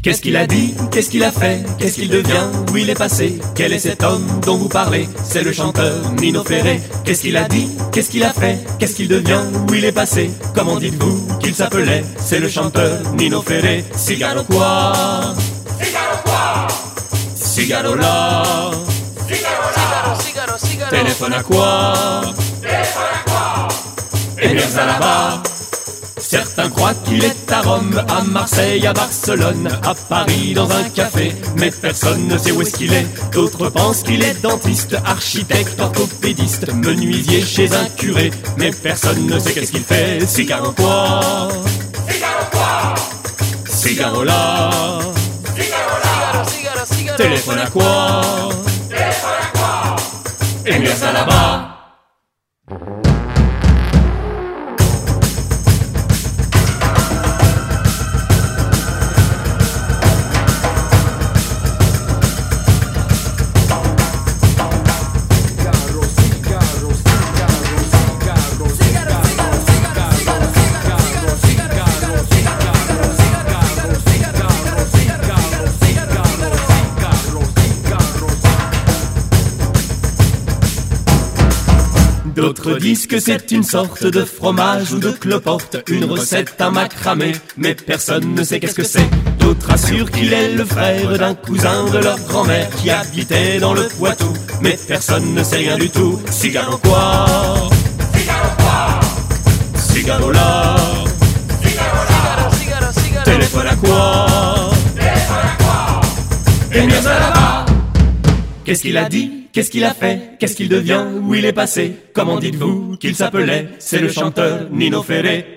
Qu'est-ce qu'il a dit? Qu'est-ce qu'il a fait? Qu'est-ce qu'il devient? Où il est passé? Quel est cet homme dont vous parlez? C'est le chanteur Nino Ferré. Qu'est-ce qu'il a dit? Qu'est-ce qu'il a fait? Qu'est-ce qu'il devient? Où il est passé? Comment dites-vous qu'il s'appelait? C'est le chanteur Nino Ferré. Cigaro quoi? Cigaro quoi? Cigaro là? Cigaro, Cigaro. Téléphone à quoi? Téléphone à quoi? Et bien ça là-bas. Certains croient qu'il est à Rome, à Marseille, à Barcelone, à Paris dans un café, mais personne ne sait où est-ce qu'il est. D'autres pensent qu'il est dentiste, architecte, orthopédiste, menuisier chez un curé, mais personne ne sait qu'est-ce qu'il fait. Cigaro quoi? Cigaro quoi? Cigaro là? Cigaro. Téléphone à quoi? Téléphone à quoi? Et bien ça là-bas. D'autres disent que c'est une sorte de fromage ou de cloporte, une recette à macramé, mais personne ne sait qu'est-ce que c'est. D'autres assurent qu'il est le frère d'un cousin de leur grand-mère qui habitait dans le Poitou, mais personne ne sait rien du tout. Cigaro quoi? Cigaro quoi? Cigaro là? Cigaro. Téléphone à quoi? Téléphone à quoi? Et bien ça là-bas. Qu'est-ce qu'il a dit? Qu'est-ce qu'il a fait? Qu'est-ce qu'il devient? Où il est passé? Comment dites-vous qu'il s'appelait? C'est le chanteur Nino Ferré.